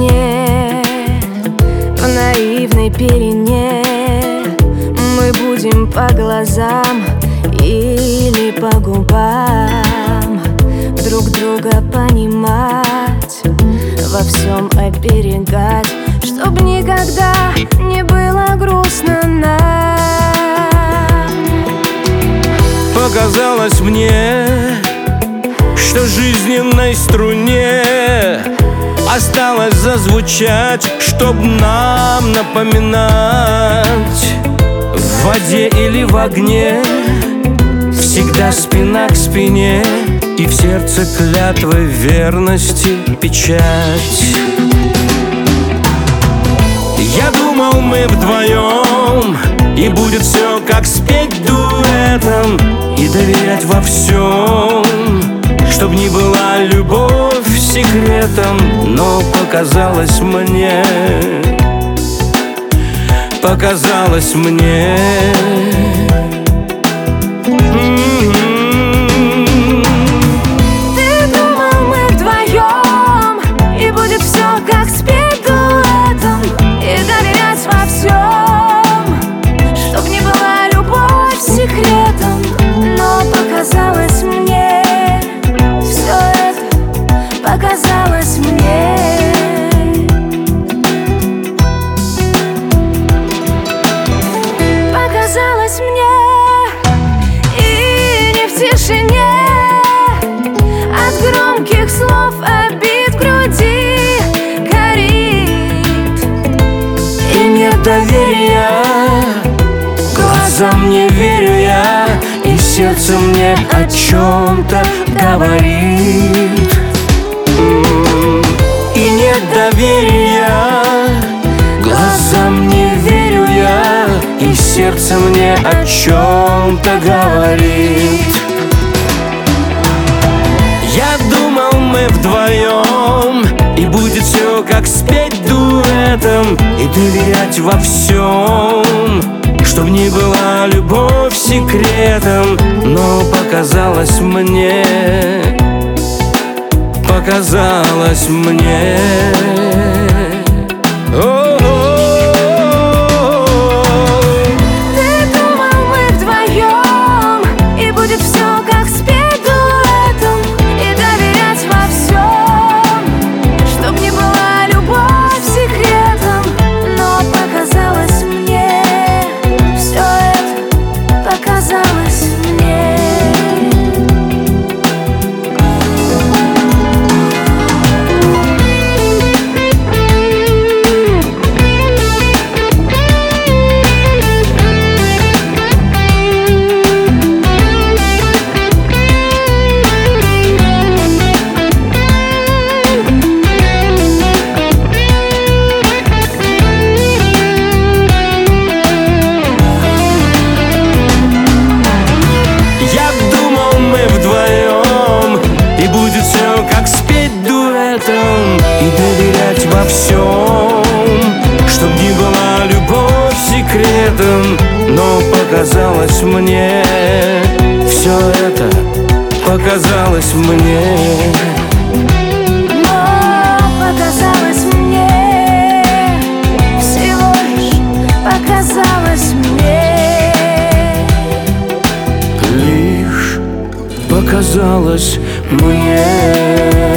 тишине, в наивной пелене мы будем по глазам или по губам друг друга понимать, во всем оберегать, чтоб никогда не было грустно нам. Показалось мне, что жизненной струне осталось зазвучать, чтоб нам напоминать: в воде или в огне всегда спина к спине, и в сердце клятвы верности печать. Я думал, мы вдвоем, и будет все как спеть дуэтом, и доверять во всем, чтоб не была любовь секретом. Но показалось мне, показалось мне, ты думал, мы вдвоем, и будет все как спеть дуэтом, и доверять во всем, чтоб не была любовь секретом. Но показалось мне, все это показалось мне. Показалось мне, и не в тишине, от громких слов обид в груди горит, и нет доверия, глазам не верю я, и сердце мне о чем-то говорит. И нет доверия, глазам не верю я, и сердце мне о чем-то говорит. Я думал, мы вдвоем, и будет все как спеть дуэтом, и доверять во всем, чтоб не была любовь секретом. Но показалось мне, показалось мне, ты думал, мы вдвоем, и будет все как спеть дуэтом, и доверять во всем, чтоб не была любовь секретом. Но показалось мне, все это показалось мне. И доверять во всем, чтоб не была любовь секретом. Но показалось мне, все это показалось мне. Но показалось мне, всего лишь показалось мне. Лишь показалось мне.